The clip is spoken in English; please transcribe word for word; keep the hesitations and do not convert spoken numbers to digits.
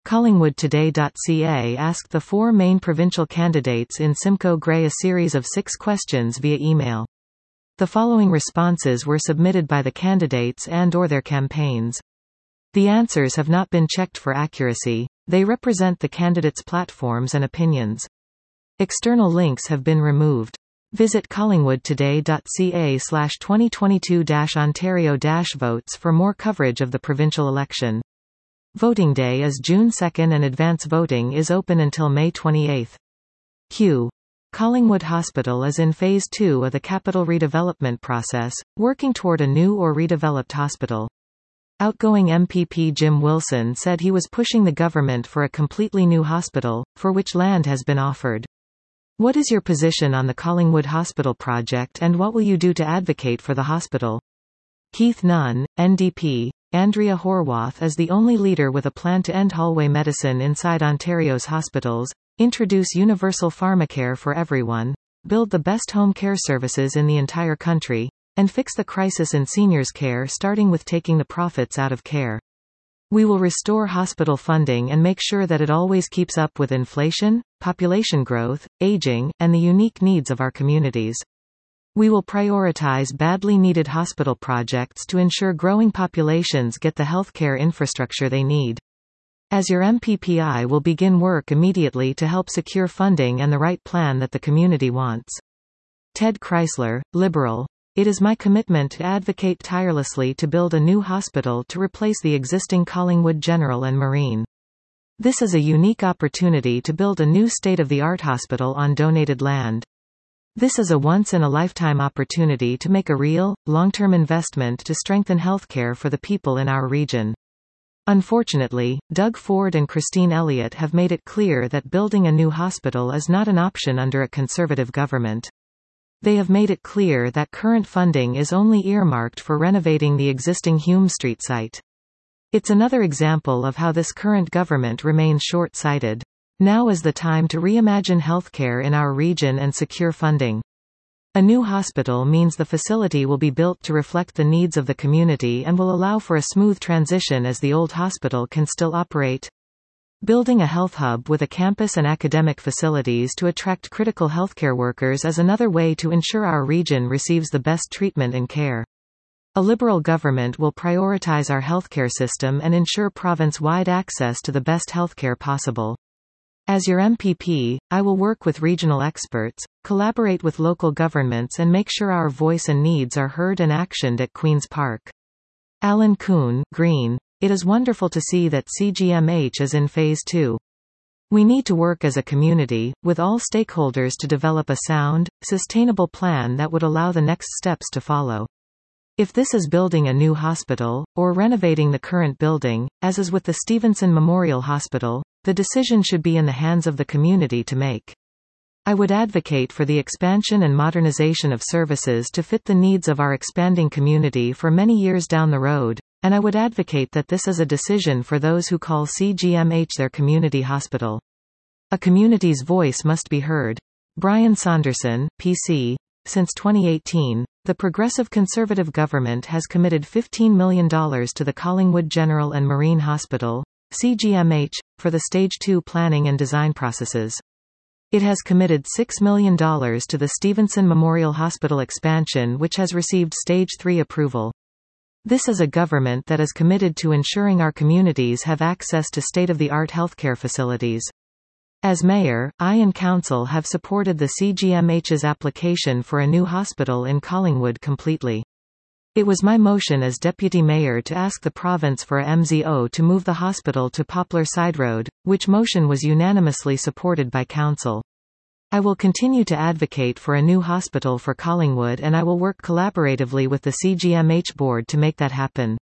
Collingwood Today dot C A asked the four main provincial candidates in Simcoe Grey a series of six questions via email. The following responses were submitted by the candidates and or their campaigns. The answers have not been checked for accuracy. They represent the candidates' platforms and opinions. External links have been removed. Visit Collingwood Today dot C A slash twenty twenty-two Ontario votes for more coverage of the provincial election. Voting day is June second and advance voting is open until May twenty-eighth. Q. Collingwood Hospital is in Phase two of the capital redevelopment process, working toward a new or redeveloped hospital. Outgoing M P P Jim Wilson said he was pushing the government for a completely new hospital, for which land has been offered. What is your position on the Collingwood Hospital project and what will you do to advocate for the hospital? Keith Nunn, N D P. Andrea Horwath is the only leader with a plan to end hallway medicine inside Ontario's hospitals, introduce universal pharmacare for everyone, build the best home care services in the entire country, and fix the crisis in seniors' care starting with taking the profits out of care. We will restore hospital funding and make sure that it always keeps up with inflation, population growth, aging, and the unique needs of our communities. We will prioritize badly needed hospital projects to ensure growing populations get the healthcare infrastructure they need. As your M P P, I will begin work immediately to help secure funding and the right plan that the community wants. Ted Chrysler, Liberal. It is my commitment to advocate tirelessly to build a new hospital to replace the existing Collingwood General and Marine. This is a unique opportunity to build a new state-of-the-art hospital on donated land. This is a once-in-a-lifetime opportunity to make a real, long-term investment to strengthen healthcare for the people in our region. Unfortunately, Doug Ford and Christine Elliott have made it clear that building a new hospital is not an option under a Conservative government. They have made it clear that current funding is only earmarked for renovating the existing Hume Street site. It's another example of how this current government remains short-sighted. Now is the time to reimagine healthcare in our region and secure funding. A new hospital means the facility will be built to reflect the needs of the community and will allow for a smooth transition as the old hospital can still operate. Building a health hub with a campus and academic facilities to attract critical healthcare workers is another way to ensure our region receives the best treatment and care. A Liberal government will prioritize our healthcare system and ensure province-wide access to the best healthcare possible. As your M P P, I will work with regional experts, collaborate with local governments and make sure our voice and needs are heard and actioned at Queen's Park. Alan Kuhn, Green. It is wonderful to see that C G M H is in Phase two. We need to work as a community, with all stakeholders to develop a sound, sustainable plan that would allow the next steps to follow. If this is building a new hospital, or renovating the current building, as is with the Stevenson Memorial Hospital, the decision should be in the hands of the community to make. I would advocate for the expansion and modernization of services to fit the needs of our expanding community for many years down the road, and I would advocate that this is a decision for those who call C G M H their community hospital. A community's voice must be heard. Brian Saunderson, P C. Since twenty eighteen, the Progressive Conservative government has committed fifteen million dollars to the Collingwood General and Marine Hospital, C G M H, for the Stage two planning and design processes. It has committed six million dollars to the Stevenson Memorial Hospital expansion, which has received Stage three approval. This is a government that is committed to ensuring our communities have access to state-of-the-art healthcare facilities. As mayor, I and council have supported the C G M H's application for a new hospital in Collingwood completely. It was my motion as deputy mayor to ask the province for a M Z O to move the hospital to Poplar Side Road, which motion was unanimously supported by council. I will continue to advocate for a new hospital for Collingwood and I will work collaboratively with the C G M H board to make that happen.